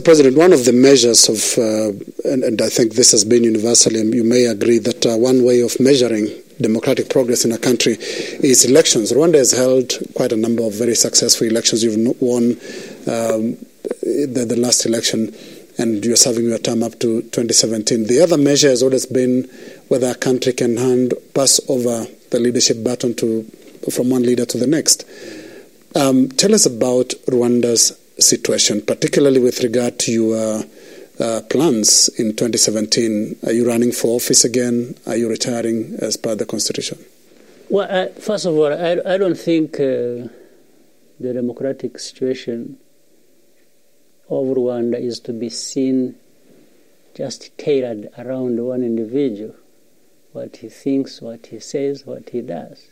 President, one of the measures of, and I think this has been universal, and you may agree that one way of measuring democratic progress in a country is elections. Rwanda has held quite a number of very successful elections. You've won the last election, and you're serving your term up to 2017. The other measure has always been whether a country can pass over the leadership baton from one leader to the next. Tell us about Rwanda's situation, particularly with regard to your plans in 2017. Are you running for office again? Are you retiring as per the Constitution? Well, first of all, I don't think the democratic situation of Rwanda is to be seen just tailored around one individual, what he thinks, what he says, what he does.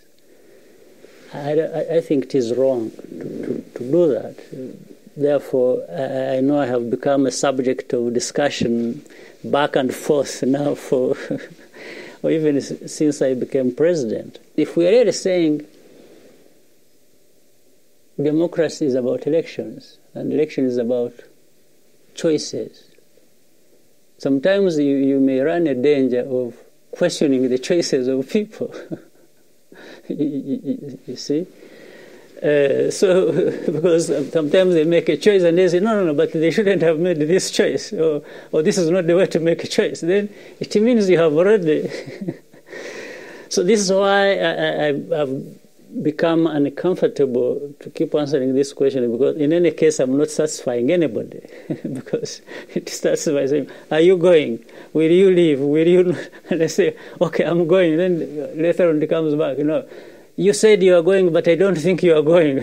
I think it is wrong to do that. Therefore, I know I have become a subject of discussion back and forth now for, or even since I became president. If we are really saying democracy is about elections, and election is about choices, sometimes you may run a danger of questioning the choices of people. You see? So, because sometimes they make a choice and they say, no, but they shouldn't have made this choice, or this is not the way to make a choice. Then it means you have already. So this is why I've become uncomfortable to keep answering this question, because in any case I'm not satisfying anybody. Because it starts by saying, are you going? Will you leave? Will you? And I say, okay, I'm going. Then later on it comes back, you said you are going, but I don't think you are going.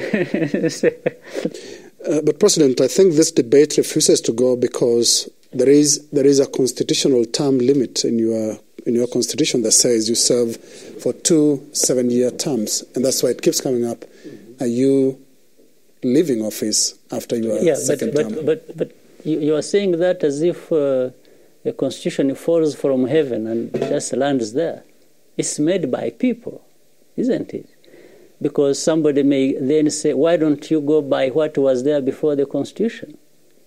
But President, I think this debate refuses to go because there is a constitutional term limit in your constitution that says you serve for 2 7-year terms, and that's why it keeps coming up. Are you leaving office after your second term? But you are saying that as if a constitution falls from heaven and just lands there. It's made by people, isn't it? Because somebody may then say, why don't you go by what was there before the Constitution?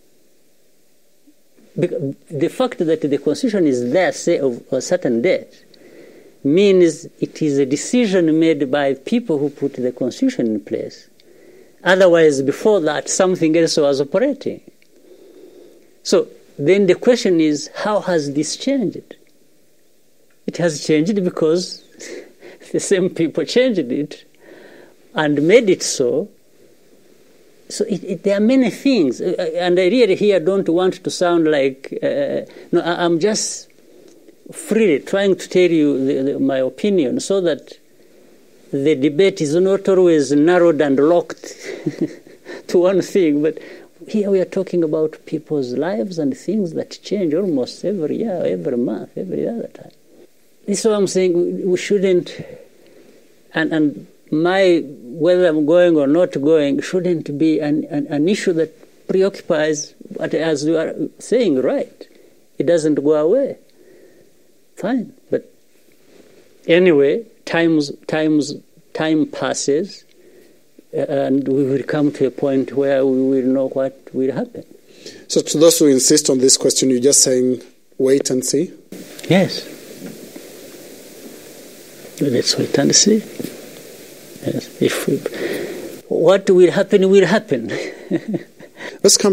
The fact that the Constitution is there, say, of a certain date, means it is a decision made by people who put the Constitution in place. Otherwise, before that, something else was operating. So then the question is, how has this changed? It has changed because the same people changed it and made it so. So there are many things, and I really here don't want to sound like, no, I'm just freely trying to tell you my opinion so that the debate is not always narrowed and locked to one thing, but here we are talking about people's lives and things that change almost every year, every month, every other time. This is what I'm saying, we shouldn't, and whether I'm going or not going shouldn't be an issue that preoccupies, but as you are saying, right, it doesn't go away. Fine, but anyway, time passes, and we will come to a point where we will know what will happen. So to those who insist on this question, you're just saying, wait and see? Yes. Let's wait and see. Yes. What will happen will happen. Let's come